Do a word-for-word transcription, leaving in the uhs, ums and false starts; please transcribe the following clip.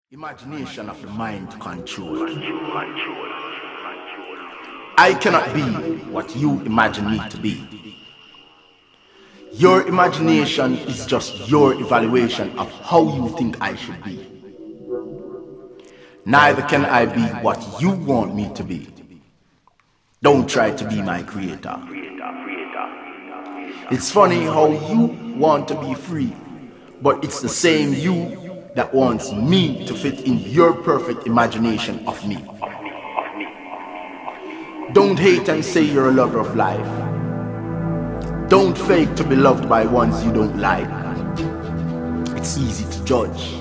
Imagination of the mind control. I cannot be what you imagine me to be. Your imagination is just your evaluation of how you think I should be. Neither can I be what you want me to be. Don't try to be my creator. It's funny how you want to be free, but it's the same you that wants me to fit in your perfect imagination of me. Don't hate and say you're a lover of life. Don't fake to be loved by ones you don't like. It's easy to judge.